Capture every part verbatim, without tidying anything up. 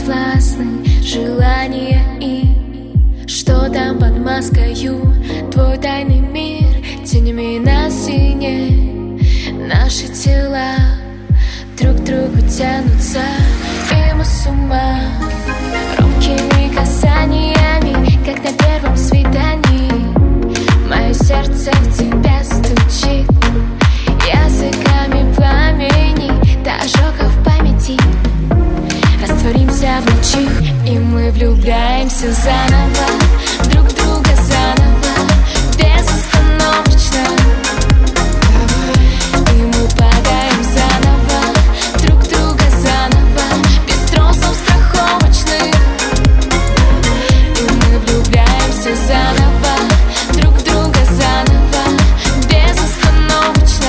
подвластны желания и что там под маскою твой тайный мир, тенями на стене. Наши тела друг к другу тянутся, и мы с ума робкими касаниями, как на первом свидании. Мое сердце в тебя стучит языками пламени до ожога в памяти. Растворимся в ночи, и мы влюбляемся заново, друг в друга заново, безостановочно. И мы падаем заново, друг в друга заново, без тросов страховочных. И мы влюбляемся заново, друг в друга заново, безостановочно.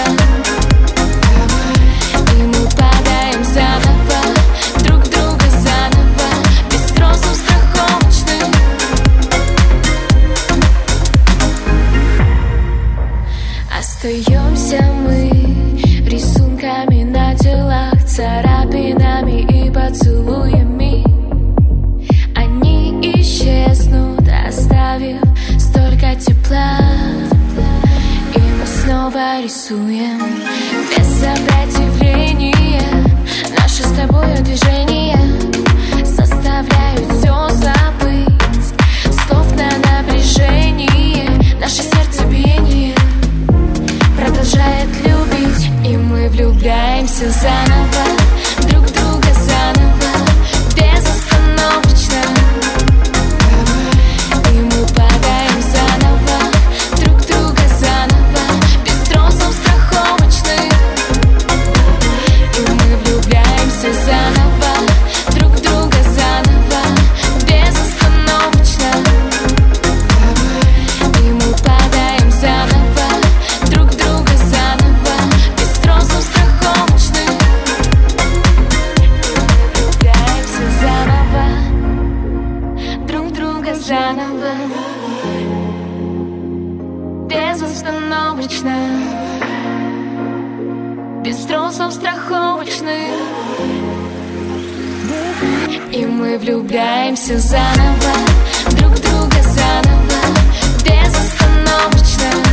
И мы падаем заново, друг в друга заново, без тросов страховочных. Остаемся мы рисунками на телах, царапинами и поцелуями. Они исчезнут, оставив столько тепла. И мы снова рисуем без сопротивления. Наши с тобою движения заставляют все забыть. Слов на напряжение, наше сердцебиение продолжает любить. И мы влюбляемся заново, друг в друга заново, безостановочно. И мы падаем заново, друг в друга заново, без тросов страховочных. И мы влюбляемся заново, друг в друга заново, безостановочно. И мы падаем заново, друг в друга заново, без тросов страховочных. Влюбляемся заново, друг в друга заново, безостановочно, без тросов страховочных. И мы влюбляемся заново, друг в друга заново, безостановочно.